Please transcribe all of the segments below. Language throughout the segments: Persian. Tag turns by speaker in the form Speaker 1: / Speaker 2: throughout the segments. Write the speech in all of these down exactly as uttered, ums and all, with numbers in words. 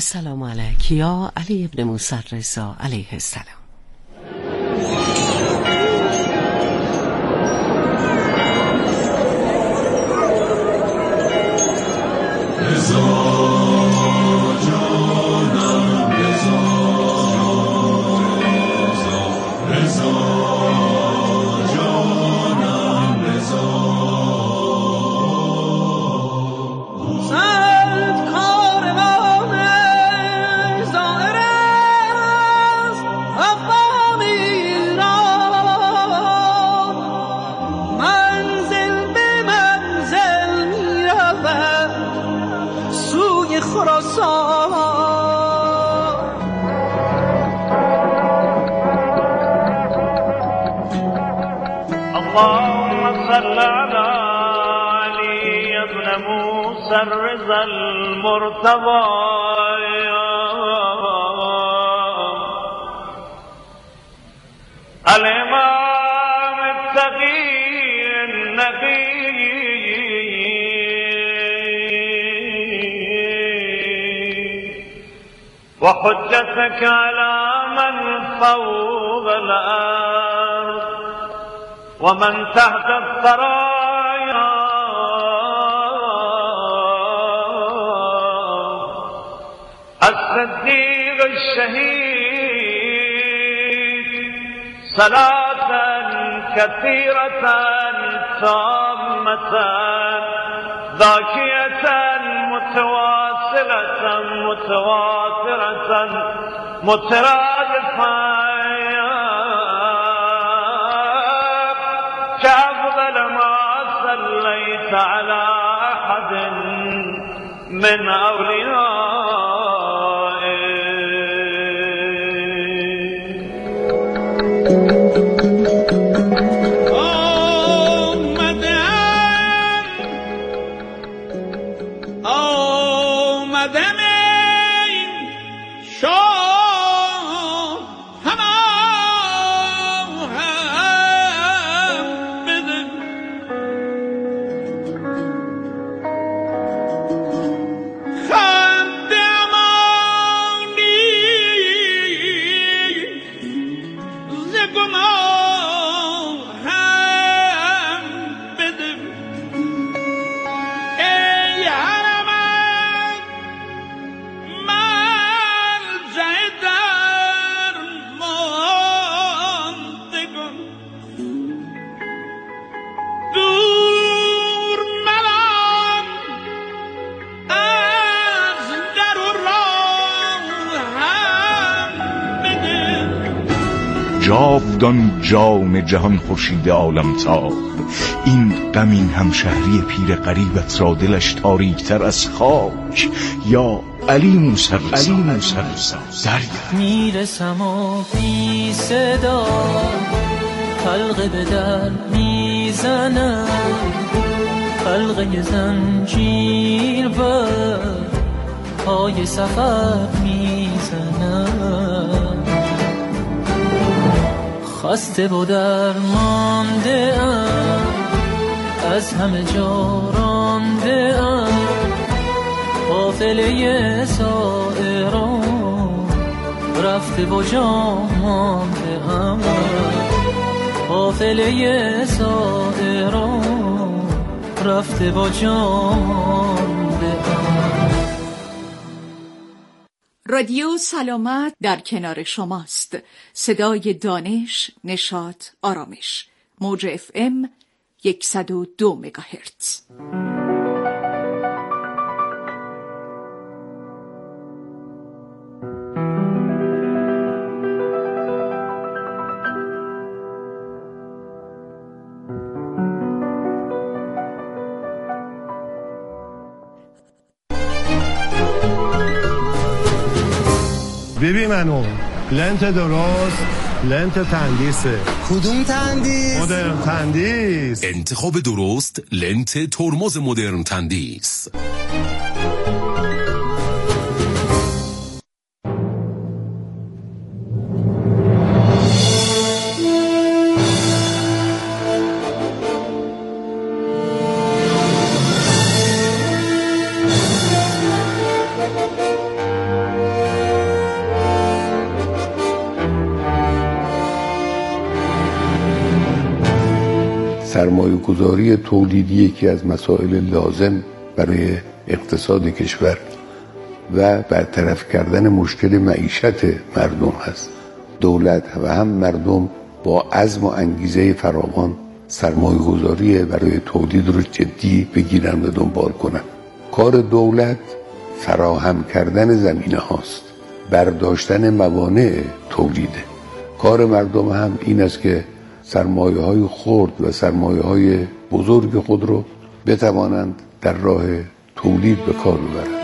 Speaker 1: السلام علیک یا علی ابن موسی الرضا علیه السلام.
Speaker 2: الرضا المرتضى الإمام التقي النقي وحجتك على من فوق الأرض ومن تحت الثرى الصديق الشهيد صلاة كثيرة تامة ذاكية متواصلة متواترة مترادفة كأفضل ما صليت على أحد من أولياء
Speaker 3: جاودان جام جهان خورشید عالم تاب، این غمین همشهری پیر غریبت را دلش تاریکتر از خاک. یا علی موسی علی موسی دریا
Speaker 4: میرسم و بی صدا حلقه به در میزنم، حلقه زنجیر بر پای سفر میزنم. خسته و درمانده ام، از همه جا رانده ام، قافله سائران رفته و جا مانده ام، قافله سائران رفته و جا مانده ام.
Speaker 5: رادیو سلامت در کنار شماست. صدای دانش، نشاط، آرامش. موج اف ام صد و دو مگاهرتز.
Speaker 6: ببین منو لنت درست، لنت تندیسه.
Speaker 7: کدوم تندیس؟
Speaker 6: مدرن تندیس.
Speaker 8: انتخاب درست لنت ترمز مدرن تندیس.
Speaker 7: سرمایه گذاری تولیدی یکی از مسائل لازم برای اقتصاد کشور و برطرف کردن مشکل معیشت مردم هست. دولت و هم مردم با عزم و انگیزه فراوان سرمایه گذاری برای تولید رو جدی بگیرن و دنبال کنن. کار دولت فراهم کردن زمینه هاست، برداشتن موانع تولیده. کار مردم هم این است که سرمایه های خرد و سرمایه های بزرگ خود رو بتوانند در راه تولید به کار ببرند.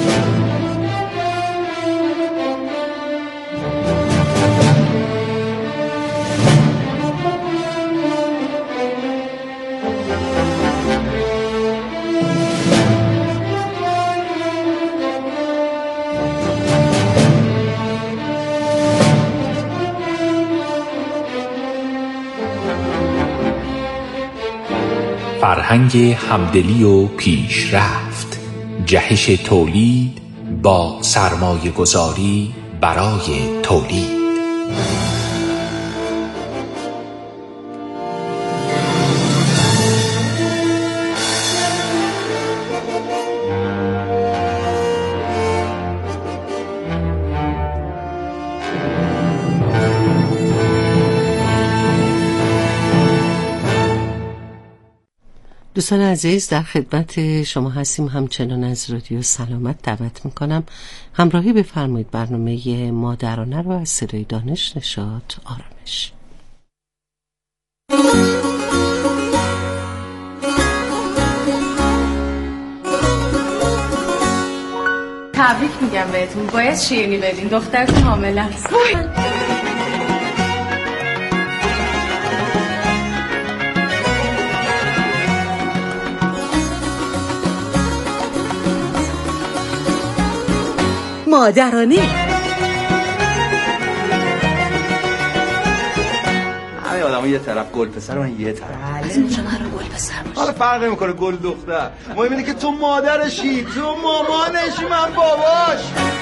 Speaker 9: فرهنگ همدلی و پیشرفت، جهش تولید با سرمایه گذاری برای تولید.
Speaker 1: دوستان عزیز، در خدمت شما هستیم. همچنان از رادیو سلامت دعوت میکنم همراهی بفرمایید برنامه مادرانه رو از صدای دانش، نشاط، آرامش.
Speaker 10: تبریک میگم بهتون، باید شیرینی بدین، دخترتون حامله است.
Speaker 5: مادرانه.
Speaker 11: همه آدم‌ها یه طرف، گل پسر من یه طرف.
Speaker 10: از اونجا من رو گل پسر باشه.
Speaker 11: حالا فرق نمی‌کنه گل دختر. مهم اینه که تو مادرشی، تو مامانشی، من باباش.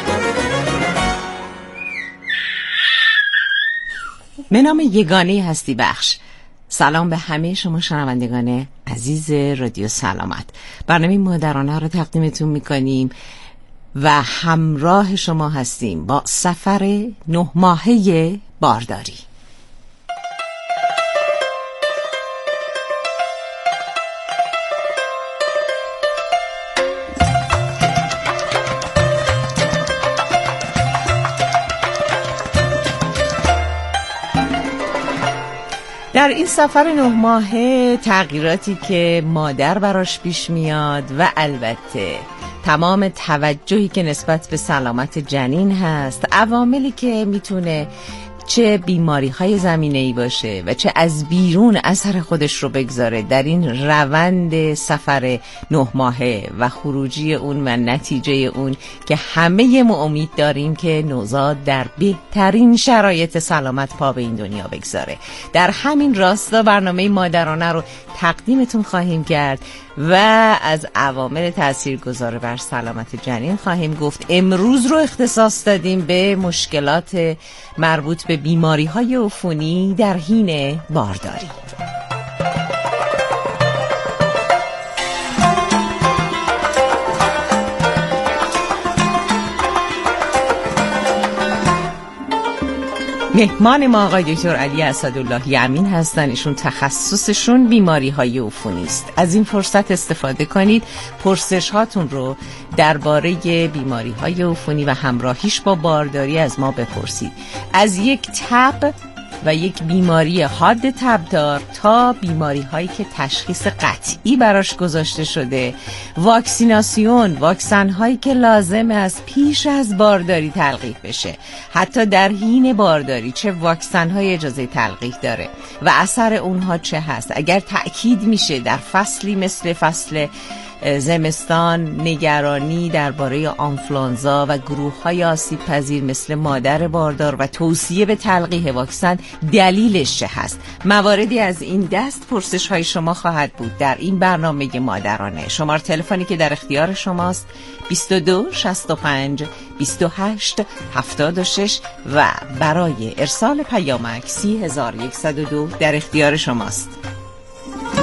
Speaker 1: به نام یگانه هستی بخش. سلام به همه شما شنوندگان عزیز رادیو سلامت. برنامه مادرانه رو تقدیمتون می‌کنیم و همراه شما هستیم با سفر نه ماهه بارداری. در این سفر نه ماهه تغییراتی که مادر براش پیش میاد و البته تمام توجهی که نسبت به سلامت جنین هست، عواملی که میتونه چه بیماری های زمینه‌ای باشه و چه از بیرون اثر خودش رو بگذاره در این روند سفر نه ماهه و خروجی اون و نتیجه اون که همه ما امید داریم که نوزاد در بهترین شرایط سلامت پا به این دنیا بگذاره. در همین راستا برنامه مادرانه رو تقدیمتون خواهیم کرد و از عوامل تاثیرگذار بر سلامت جنین خواهیم گفت. امروز رو اختصاص دادیم به مشکلات مربوط به بیماری‌های عفونی در حین بارداری. مهمان ما آقای دکتر علی اسدالله یمین هستن. ایشون تخصصشون بیماری های عفونی است. از این فرصت استفاده کنید، پرسش هاتون رو درباره بیماری های عفونی و همراهیش با بارداری از ما بپرسید. از یک تب و یک بیماری حاد تبدار تا بیماری هایی که تشخیص قطعی براش گذاشته شده، واکسیناسیون، واکسن هایی که لازمه از پیش از بارداری تلقیح بشه، حتی در حین بارداری چه واکسن های اجازه تلقیح داره و اثر اونها چه هست. اگر تأکید میشه در فصلی مثل فصل زمستان نگرانی درباره آنفلانزا و گروه‌های آسیب پذیر مثل مادر باردار و توصیه به تلقیح واکسن دلیلش چه هست. مواردی از این دست پرسش‌های شما خواهد بود در این برنامه مادرانه. شماره تلفنی که در اختیار شماست بیست و دو شصت و پنج بیست و هشت هفتاد و شش و برای ارسال پیامک سی هزار و صد و دو در اختیار شماست.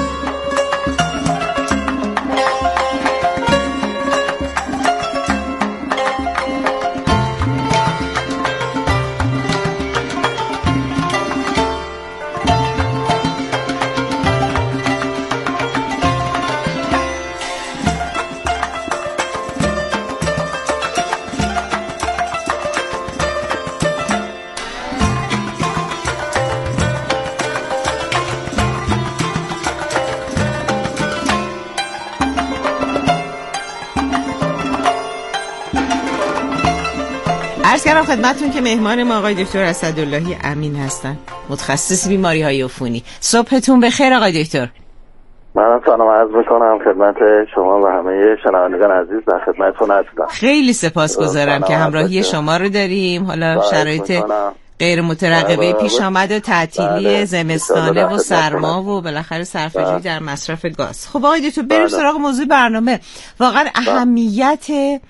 Speaker 1: بخیر خدمتتون که مهمان ما آقای دکتر اسداللهی امین هستن، متخصص بیماری های عفونی. صبحتون بخیر آقای دکتر.
Speaker 12: من سلام عرض میکنم خدمت شما و همه شنوندگان عزیز، در خدمتتون هستم.
Speaker 1: خیلی سپاسگزارم که همراهی شما رو داریم. حالا شرایط غیر مترقبه پیش آمد و تعطیلی زمستانه و سرما و بالاخره صرفه‌جویی در مصرف گاز. خب آقای دکتر بریم سراغ موضوع برنامه. واقعا اهمیت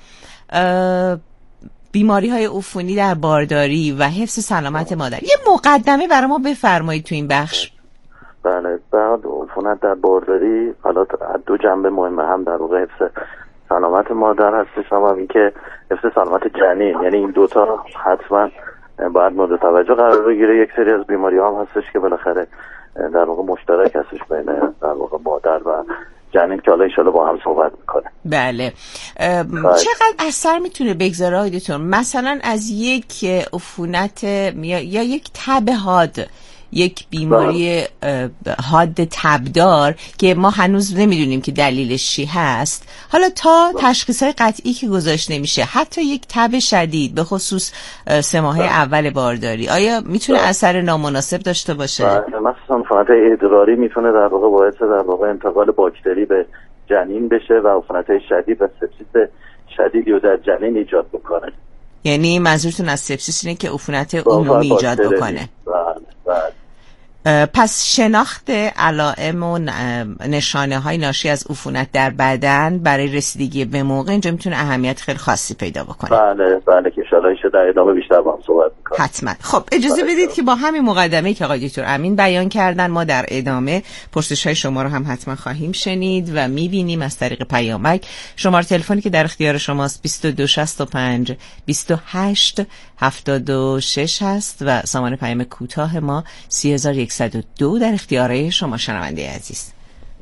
Speaker 1: بیماری های عفونی در بارداری و حفظ سلامت مادر، یه مقدمه برای ما بفرمایید تو این بخش.
Speaker 12: بله، بعد عفونت در بارداری حالا دو جنبه مهمه، هم در واقع حفظ سلامت مادر هستش، هم اینکه حفظ سلامت جنین. یعنی این دوتا حتما باید مورد توجه قرار بگیره. یک سری از بیماری هم هستش که بالاخره در واقع مشترک هستش بین در واقع مادر و جنین که حالا انشالله با هم صحبت میکنه.
Speaker 1: بله، چقدر اثر میتونه بگذاره آقای دکتر مثلا از یک عفونت یا, یا یک تب حاد، یک بیماری حاد تبدار که ما هنوز نمیدونیم که دلیلش چی هست، حالا تا تشخیصهای قطعی که گذاشته نمیشه، حتی یک تب شدید به خصوص سه ماهه اول بارداری، آیا میتونه اثر نامناسب داشته باشه؟
Speaker 12: مثلا عفونت ادراری میتونه در واقع باعث در واقع انتقال باکتری به جنین بشه و عفونت شدید و سپسیس شدیدی رو در جنین ایجاد بکنه.
Speaker 1: یعنی منظورتون از سپسیس اینه که عفونت عمومی ایجاد بکنه؟
Speaker 12: بله بله.
Speaker 1: پس شناخت علائم و نشانه های ناشی از عفونت در بدن برای رسیدگی به موقع اینجا میتونه اهمیت خیلی خاصی پیدا بکنه.
Speaker 12: بله بله که انشالله ایشه در ادامه بیشتر با هم صحبت میکنم.
Speaker 1: حتما. خب اجازه بدید که با همین مقدمه‌ای که آقای دکتر امین بیان کردن ما در ادامه پرسش های شما رو هم حتما خواهیم شنید و میبینیم از طریق پیامک. شماره تلفنی که در اختیار شماست بیست و دو شصت و پنج بیست و هشت هفتاد و شش هست و سامان پیام کوتاه ما سی هزار و صد و دو در اختیاره شما شنونده عزیز.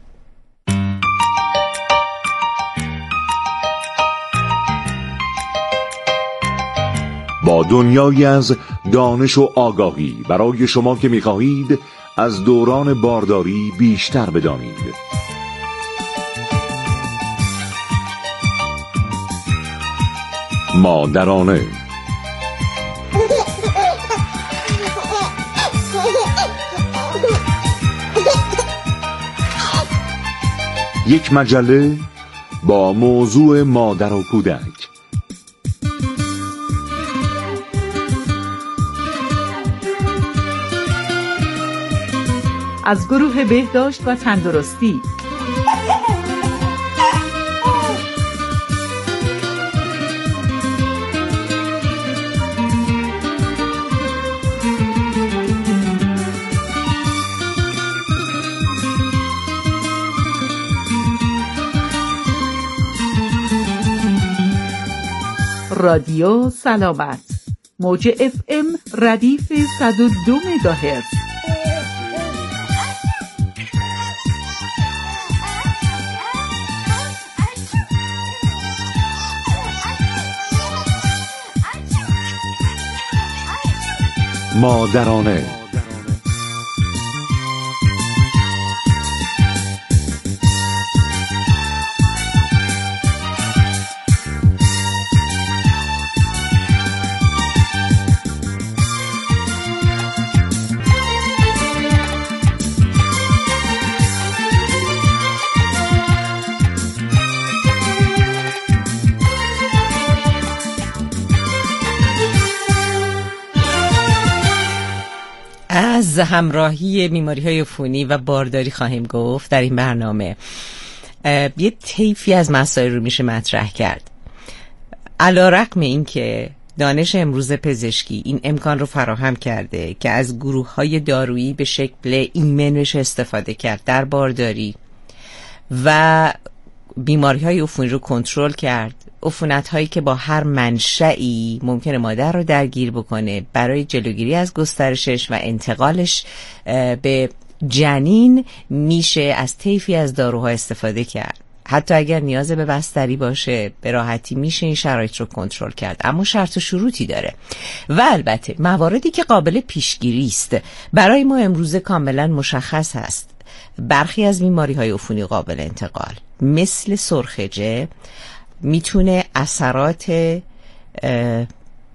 Speaker 3: با دنیایی از دانش و آگاهی برای شما که می‌خواهید از دوران بارداری بیشتر بدانید. مادرانه یک مجله با موضوع مادر و کودک.
Speaker 5: از گروه بهداشت و تندرستی. رادیو سلامت، موج اف ام ردیف صد و دو مگاهرتز.
Speaker 3: مادرانه.
Speaker 1: از همراهی بیماری های عفونی و بارداری خواهیم گفت در این برنامه. یه طیفی از مسائل رو میشه مطرح کرد. علی‌رغم این که دانش امروز پزشکی این امکان رو فراهم کرده که از گروه های دارویی به شکل ایمن بشه استفاده کرد در بارداری و بیماری های عفونی رو کنترل کرد، عفونت هایی که با هر منشئی ممکنه مادر رو درگیر بکنه، برای جلوگیری از گسترشش و انتقالش به جنین میشه از طیفی از داروها استفاده کرد. حتی اگر نیاز به بستری باشه به راحتی میشه این شرایط رو کنترل کرد، اما شرط و شروطی داره و البته مواردی که قابل پیشگیری است. برای ما امروزه کاملا مشخص هست برخی از بیماری های عفونی قابل انتقال مثل سرخجه میتونه اثرات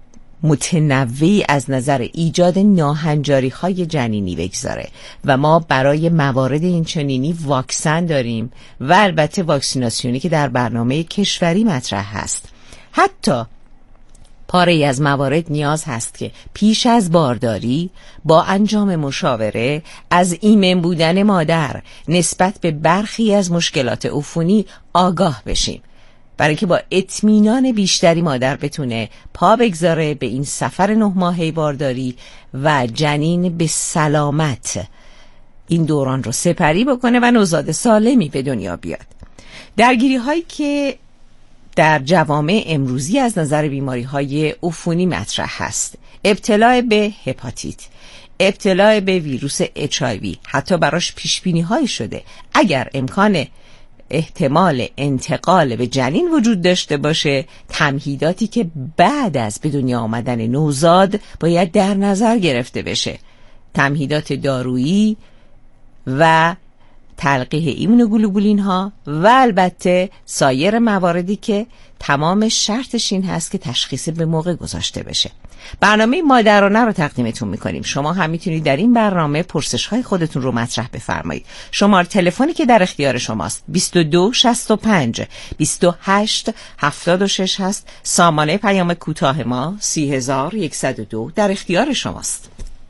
Speaker 1: متنوعی از نظر ایجاد ناهنجاری های جنینی بگذاره و ما برای موارد این چنینی واکسن داریم و البته واکسیناسیونی که در برنامه کشوری مطرح هست. حتی پاره از موارد نیاز هست که پیش از بارداری با انجام مشاوره از ایمن بودن مادر نسبت به برخی از مشکلات عفونی آگاه بشیم، برای که با اطمینان بیشتری مادر بتونه پا بگذاره به این سفر نه ماهه بارداری و جنین به سلامت این دوران رو سپری بکنه و نوزاد سالمی به دنیا بیاد. درگیری هایی که در جوامع امروزی از نظر بیماری های عفونی مطرح هست: ابتلا به هپاتیت، ابتلا به ویروس اچ آی وی، حتی براش پیش بینی هایی شده اگر امکان احتمال انتقال به جنین وجود داشته باشه، تمهیداتی که بعد از به دنیا آمدن نوزاد باید در نظر گرفته بشه: تمهیدات دارویی و تلقیح ایمونوگلوبولین ها و البته سایر مواردی که تمام شرطش این هست که تشخیص به موقع گذاشته بشه. برنامه مادرانه رو تقدیمتون میکنیم. شما هم میتونید در این برنامه پرسش های خودتون رو مطرح بفرمایید. شماره تلفنی که در اختیار شماست بیست و دو شصت و پنج بیست و هشت هفتاد و شش هست. سامانه پیام کوتاه ما سی هزار و صد و دو در اختیار شماست.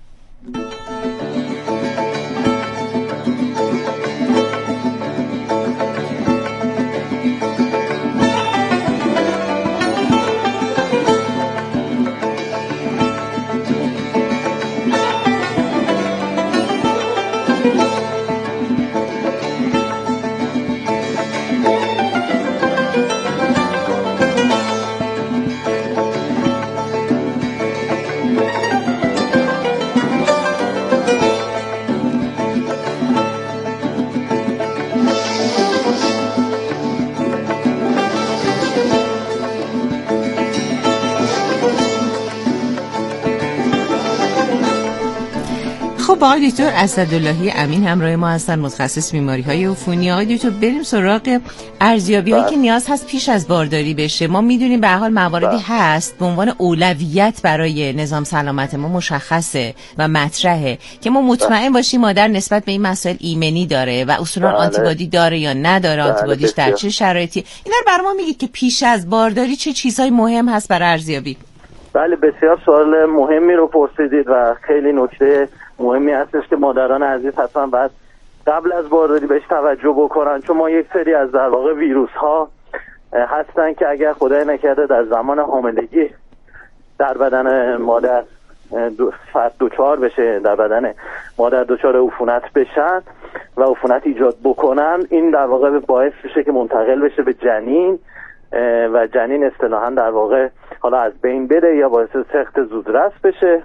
Speaker 1: خب آقای دکتر اسداللهی امین همراه ما هستن، متخصص بیماری های عفونی. آقای دکتر بریم سراغ ارزیابی هایی که نیاز هست پیش از بارداری بشه. ما میدونیم به هر حال مواردی هست به عنوان اولویت برای نظام سلامت ما مشخصه و مطرحه که ما مطمئن باشیم مادر نسبت به این مسائل ایمنی داره و اصولا آنتیبادی داره یا نداره، آنتیبادیش در چه شرایطی. اینا رو برام میگید که پیش از بارداری چه چیزهای مهم هست برای ارزیابی؟
Speaker 12: بله، بسیار سوال مهمی رو پرسیدید و خیلی نکته مهمی هستش که مادران عزیز حتما باید قبل از بارداری بهش توجه بکنن، چون ما یک سری از در واقع ویروس ها هستن که اگر خدای نکرده در زمان حاملگی در بدن مادر فرد دچار بشه، در بدن مادر دچار عفونت بشن و عفونت ایجاد بکنن، این در واقع باعث بشه که منتقل بشه به جنین و جنین اصطلاحاً در واقع حالا از بین بره یا باعث سقط زودرس بشه.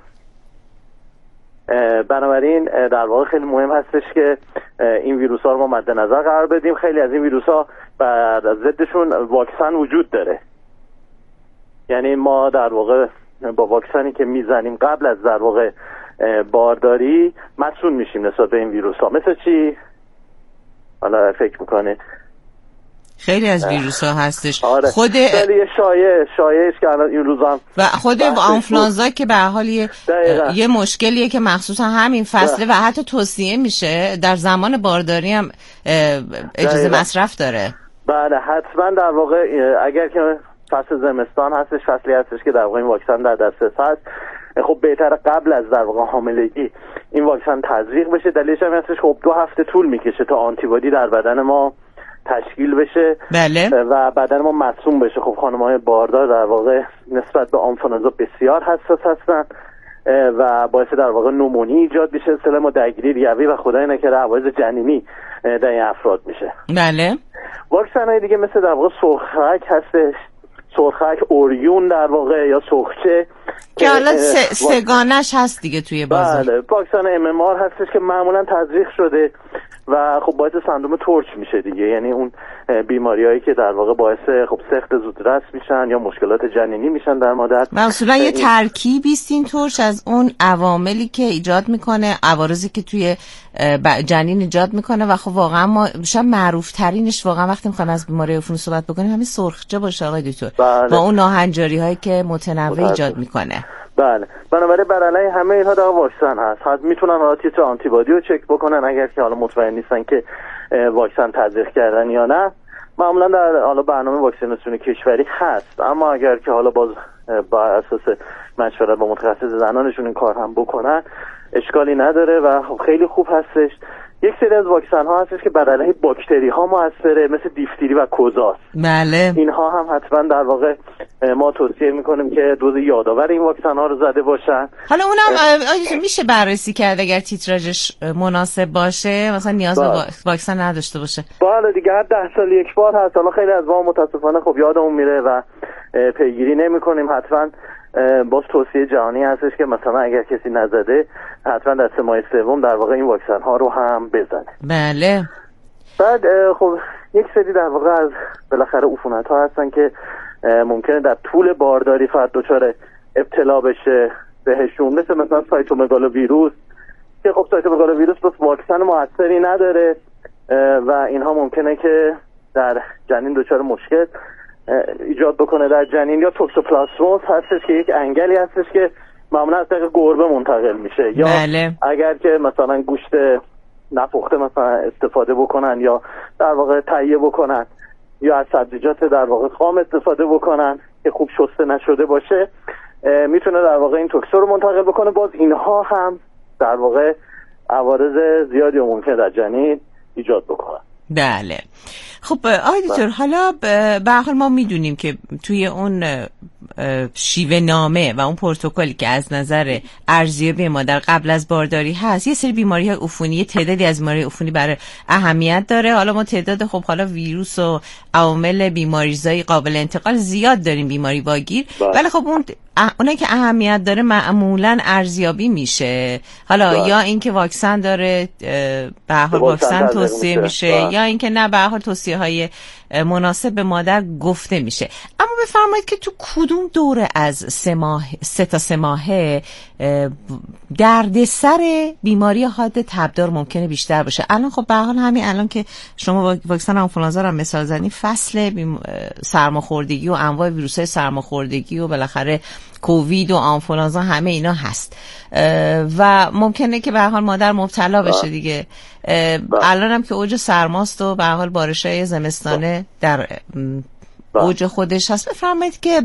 Speaker 12: بنابراین در واقع خیلی مهم هستش که این ویروس ها رو ما مد نظر قرار بدیم. خیلی از این ویروس ها بعد از ضدشون واکسن وجود داره، یعنی ما در واقع با واکسنی که میزنیم قبل از در واقع بارداری مسئول میشیم نسبت به این ویروس ها. مثل چی؟ حالا فکر میکنه
Speaker 1: خیلی از ویروس ها هستش.
Speaker 12: آره.
Speaker 1: خود
Speaker 12: خیلی شایع شایعش که الان این روزا
Speaker 1: و خود آنفلانزا که به هر حال یه, یه مشکلیه که مخصوصا همین فصله و حتی توصیه میشه در زمان بارداری هم اجازه مصرف داره.
Speaker 12: بله حتما در واقع اگر که فصل زمستان هستش، فصلی هستش که در واقع این واکسن در دسترس هست، خب بهتره قبل از در واقع حاملگی این واکسن تزریق بشه. دلیلش هم هستش خب دو هفته طول میکشه تا آنتیبادی در بدن ما تشکیل بشه.
Speaker 1: بله.
Speaker 12: و بدن ما مصون بشه. خب خانم‌های باردار در واقع نسبت به آنفلانزا بسیار حساس هستن و باعث در واقع نومونی ایجاد میشه، اصطلاح ما درگیری ریوی و خدای نکرده عوارض جنینی در این افراد میشه.
Speaker 1: بله.
Speaker 12: واکسن‌های دیگه مثل در واقع سرخک هستش، سرخک اوریون در واقع یا سرخچه
Speaker 1: که حالا سگانش هست دیگه توی بازار.
Speaker 12: بله، واکسن ام ام آر هستش که معمولا تزریق شده و خب باعث سندروم تورچ میشه دیگه، یعنی اون بیماریایی که در واقع باعث خب سقط زودرس میشن یا مشکلات جنینی میشن در مادر.
Speaker 1: و اصولا یه ترکیبی است این تورچ از اون عواملی که ایجاد میکنه، عوارضی که توی جنین ایجاد میکنه و خب واقعا ما شاید معروف ترینش واقعا وقتی میخوایم از بیماری عفونی صحبت بکنیم همین سرخچه باشه آقای دکتر.
Speaker 12: بله.
Speaker 1: با اون ناهنجاری هایی که متنوع ایجاد میکنه.
Speaker 12: بله، بنابراین بر علیه همه اینها در واکسن هست. حد میتونن حالا تیتر آنتیبادی رو چک بکنن اگر که حالا مطمئن نیستن که واکسن تزریق کردن یا نه. معمولا در حالا برنامه واکسیناسیون کشوری هست، اما اگر که حالا باز با اساس مشورت با متخصص زنانشون این کار هم بکنن اشکالی نداره و خیلی خوب هستش. یک سری از واکسن ها هستش که بر علیه باکتری ها موثره، مثل دیفتری و کوزاست.
Speaker 1: بله.
Speaker 12: اینها هم حتما در واقع ما توصیه میکنیم که دوز یادآور این واکسن ها رو زده باشن.
Speaker 1: حالا اونم میشه بررسی کرد اگر تیتراژش مناسب باشه، مثلا نیاز به واکسن نداشته باشه.
Speaker 12: بله دیگه، هر ده سال یک بار هست. حالا خیلی از ما متاسفانه خب یادمون میره و پیگیری نمیکنیم. حتما باز توصیه جهانی هستش که مثلا اگر کسی نزده حتما در سه ماه سوم در واقع این واکسن ها رو هم بزنه.
Speaker 1: بله.
Speaker 12: بعد خب یک سری در واقع از بالاخره عفونت ها هستن که ممکنه در طول بارداری فرد دچار ابتلا بشه بهشون، مثل مثلا سایتومگالوویروس که خب سایتومگالوویروس بس واکسن موثری نداره و اینها ممکنه که در جنین دچار مشکل ایجاد بکنه در جنین. یا توکسوپلاسموس هستش که یک انگلی هستش که معمولا از طریق گربه منتقل میشه. یا
Speaker 1: بله.
Speaker 12: اگر که مثلا گوشت نپخته مثلا استفاده بکنن یا در واقع تهیه بکنن یا از سبزیجات در واقع خام استفاده بکنن که خوب شسته نشده باشه، میتونه در واقع این توکسو رو منتقل بکنه. باز اینها هم در واقع عوارض زیادی رو ممکنه در جنین ایجاد بکنن.
Speaker 1: بله. خب آقای دکتر، حالا به هر حال ما میدونیم که توی اون شیوه نامه و اون پروتکلی که از نظر ارزیابی مادر قبل از بارداری هست، یه سری بیماری‌های عفونی، تعدادی از بیماری عفونی برای اهمیت داره. حالا ما تعداد خب حالا ویروس و عوامل بیماریزایی قابل انتقال زیاد داریم، بیماری واگیر، ولی خب اون اونایی که اهمیت داره معمولاً ارزیابی میشه. حالا با. یا اینکه واکسن داره به هر حال واکسن توصیه میشه با. یا اینکه نه به هر حال توصیه‌های مناسب به مادر گفته میشه. اما بفرمایید که تو کدوم دوره از سه ماه سه تا سه ماهه دردسر بیماری حاد تبدار ممکنه بیشتر باشه؟ الان خب به هر حال همین الان که شما واکسن آنفولانزا رو مثال زنی، فصل سرماخوردگی و انواع ویروس‌های سرماخوردگی و بالاخره کووید و آنفولانزا همه اینا هست و ممکنه که به هر حال مادر مبتلا بشه دیگه. الان هم که اوج سرماست و به هر حال بارش‌های زمستانه در اوج خودش هست. بفرمایید که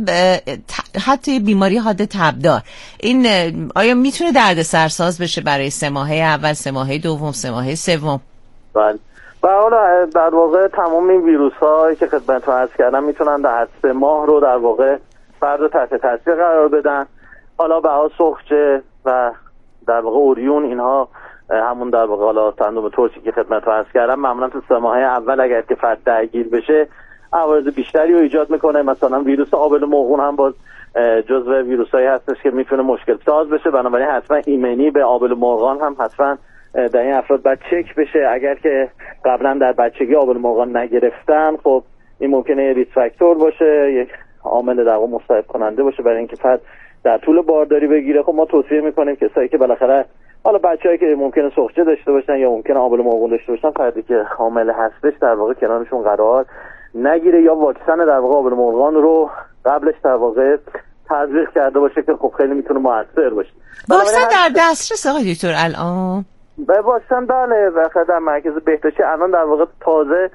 Speaker 1: حتی بیماری حاد تبدار این آیا میتونه دردسرساز بشه برای سه ماهه اول، سه ماهه دوم، سه ماهه سوم؟
Speaker 12: بله. و حالا در واقع تمام این ویروس‌هایی که خدمتتون عرض کردم میتونن در سه ماه رو در واقع فرد رو تحت تاثیر قرار بدن. حالا بها سخجه و در واقع اوریون، اینها همون در واقع حالا تندوم ترشی که خدمتتون عرض کردم معمولا تو سه ماه اول اگر که فرد درگیر بشه عوارض بیشتری رو ایجاد میکنه. مثلا ویروس آبل مرغون هم باز جزو ویروسایی هستش که میتونه مشکل ساز بشه، بنابراین حتما ایمنی به آبل مرغان هم حتما در این افراد باید چک بشه. اگر که قبلا در بچگی آبل مرغان نگرفتن خب این ممکنه ریسک فاکتور باشه، یک عامل در واقع مضاعف کننده باشه برای اینکه فرد در طول بارداری بگیره. خب ما توصیه میکنیم کسایی که بالاخره حالا بچه‌ای که ممکنه سخجه داشته باشن یا ممکنه آبل مرغون داشته باشن، فردی که حامل هستش در واقع کنارشون قرار نگیره یا واکسن در واقع آبل مرغان رو قبلش در واقع تزریق کرده باشه که خب خیلی میتونه موثر باشه.
Speaker 1: واکسن در دسترس آقای دکتر الان؟
Speaker 12: به واکسن بله، واقعا در مرکز بهداشتی الان در واقع تازه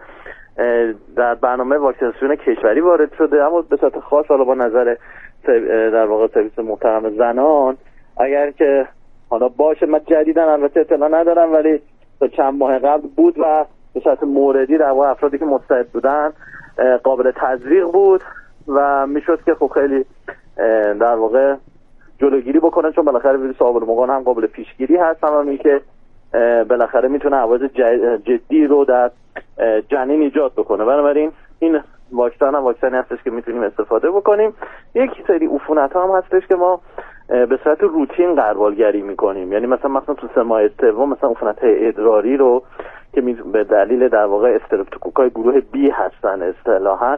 Speaker 12: در برنامه واکسیناسیون کشوری وارد شده، اما به صورت خاص حالا با نظر در واقع سرویس محترم زنان اگر که حالا باشه، من جدیدن البته اطلاع ندارم ولی تا چند ماه قبل بود و به صورت موردی در واقع افرادی که مستعد بودن قابل تزریق بود و میشد که خب خیلی در واقع جلوگیری بکنن، چون بالاخره ویروس آبل مرغان هم قابل پیشگیری هست، اما می که بالاخره میتونه عوارض جدی رو در جنین ایجاد بکنه. بنابراین این واکسن هم واکسنی هستش که میتونیم استفاده بکنیم. یک سری عفونت ها هم هستش که ما به صورت روتین غربالگری میکنیم، یعنی مثلا مثلا تو سه ماه سوم مثلا عفونت های ادراری رو که به دلیل در واقع استرپتوکوکای گروه بی هستن اصطلاحاً،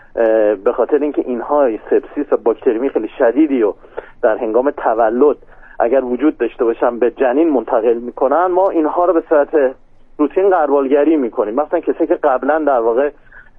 Speaker 12: به خاطر اینکه اینها سپسیس و باکتریمی خیلی شدیدی و در هنگام تولد اگر وجود داشته باشن به جنین منتقل میکنن، ما اینها رو به صورت روتین غربالگری میکنیم. مثلا کسی که قبلا در واقع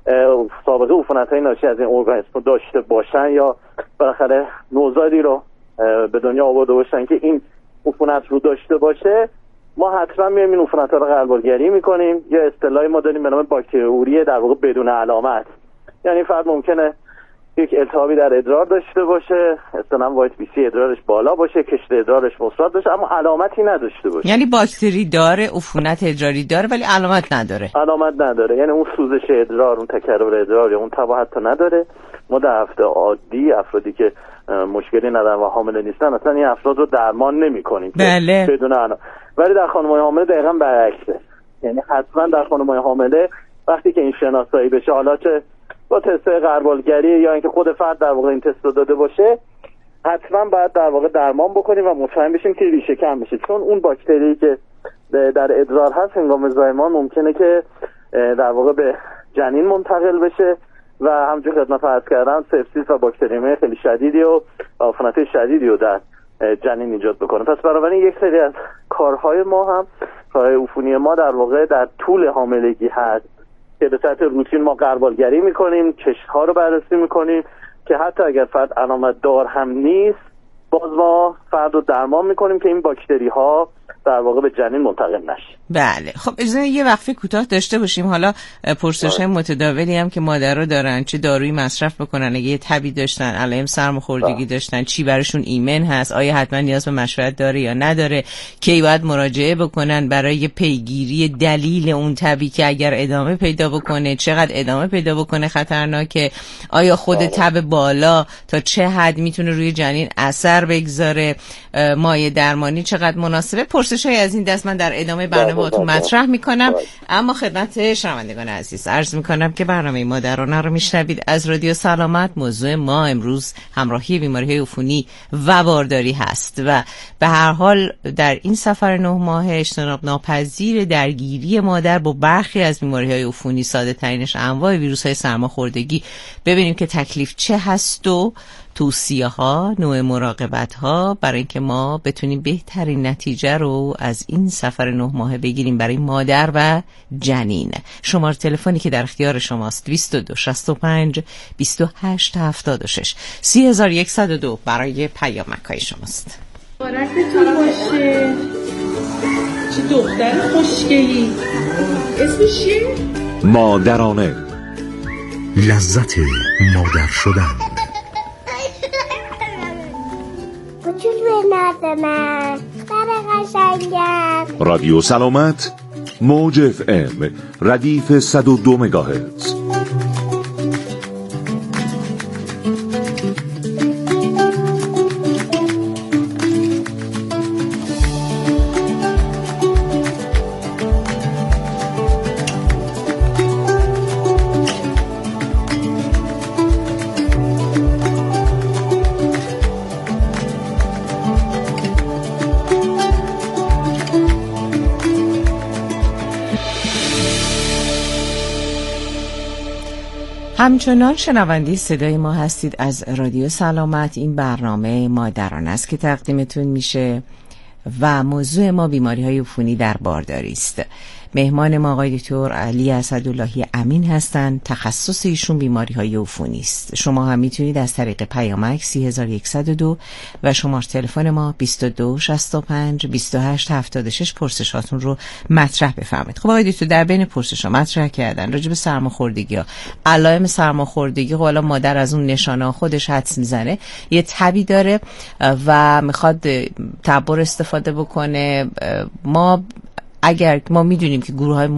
Speaker 12: سابقه عفونت‌های ناشی از این ارگانیسم داشته باشن یا بالاخره نوزادی رو به دنیا آورده باشن که این عفونت رو داشته باشه، ما حتما میایم این عفونت‌ها رو غربالگری میکنیم. یا اصطلاحی ما داریم به نام باکتریوری در واقع بدون علامت، یعنی فرد ممکنه یک التهابی در ادرار داشته باشه، اصطلاحاً وایت بی سی ادرارش بالا باشه، کشت ادرارش مثبت باشه، اما علامتی نداشته باشه.
Speaker 1: یعنی باکتری داره، عفونت ادراری داره ولی علامت نداره.
Speaker 12: علامت نداره، یعنی اون سوزش ادرار، اون تکرر ادرار یا اون تب حتی نداره. ما در هفته عادی افرادی که مشکلی ندارن و حامله نیستن اصلا این افراد رو درمان نمی‌کنیم
Speaker 1: بله.
Speaker 12: بدون علامت. ولی در خانم‌های حامله دقیقاً برعکسه، یعنی حتما در خانم‌های حامله وقتی که این شناسایی بشه، حالا چه با تست‌های غربالگری یا اینکه خود فرد در واقع این تست رو داده باشه، حتما باید در واقع درمان بکنیم و مطمئن بشیم که ریشه کم بشه، چون اون باکتری که در ادرار هست هنگام زایمان ممکنه که در واقع به جنین منتقل بشه و همونجور خدمت عرض کردم سپسیس و باکتریمی خیلی شدیدی و عفونت شدیدی رو در جنین ایجاد بکنه. پس بنابراین یک سری از کارهای ما هم کارهای عفونی ما در واقع در طول حاملگی هست که به صورت روتین ما غربالگری میکنیم، کشت‌ها رو بررسی میکنیم که حتی اگر فرد علامت دار هم نیست باز ما فرد رو درمان میکنیم که این باکتری ها در واقع به جنین منتقل نشه.
Speaker 1: بله خب اجازه یه وقفه کوتاه داشته باشیم. حالا پرسش‌های متداولی هم که مادرها دارن، چه دارویی مصرف بکنن اگه یه تبی داشتن، علائم سرماخوردگی داشتن، چی براشون ایمن هست، آیا حتما نیاز به مشورت داره یا نداره، کی باید مراجعه بکنن برای پیگیری دلیل اون تبی که اگر ادامه پیدا بکنه چقدر ادامه پیدا بکنه خطرناکه، آیا خود تب بالا تا چه حد میتونه روی جنین اثر بگذاره، مایع درمانی چقدر مناسبه. پرسش‌های از این دست من در ادامه برنامه باهاتون مطرح میکنم، اما خدمت شنوندگان عزیز عرض میکنم که برنامه مادرانه رو میشنوید از رادیو سلامت. موضوع ما امروز همراهی بیماری‌های عفونی و بارداری هست و به هر حال در این سفر نه ماه اجتناب ناپذیر درگیری مادر با برخی از بیماری‌های عفونی، ساده ترینش انواع ویروس‌های سرماخوردگی، ببینیم که تکلیف چه هست و توصیه ها، نوع مراقبت ها برای اینکه ما بتونیم بهترین نتیجه رو از این سفر نه ماهه بگیریم برای مادر و جنین. شماره تلفنی که در اختیار شماست بیست و دو شصت و پنج بیست و هشت هفتاد و شش سی هزار و صد و دو برای پیامک های شماست.
Speaker 13: بارکتون باشه. چه دختر خوشگلی. اسمش چیه؟
Speaker 3: مادرانه،
Speaker 14: لذت مادر شدن.
Speaker 15: من بر قشنگم.
Speaker 3: رادیو سلامت موج اف ام ردیف صد و دو مگاهرتز.
Speaker 1: همچنان شنونده صدای ما هستید از رادیو سلامت. این برنامه مادران است که تقدیمتون میشه و موضوع ما بیماری های عفونی در بارداری است. مهمان ما آقای دکتر علی اسداللهی امین هستند. تخصص ایشون بیماری های عفونی است. شما هم میتونید از طریق پیامک سی هزار و صد و دو و شماره تلفن ما بیست و دو شصت و پنج بیست و هشت هفتاد و شش پرسشاتون رو مطرح بفرمایید. خب آقای دکتر در بین پرسشا مطرح کردن راجع به سرماخوردگی ها، علائم سرماخوردگی، حالا مادر از اون نشانه خودش حدس میزنه یه تبی داره و میخواد تبر استفاده بکنه. ما اگر ما میدونیم که گروه های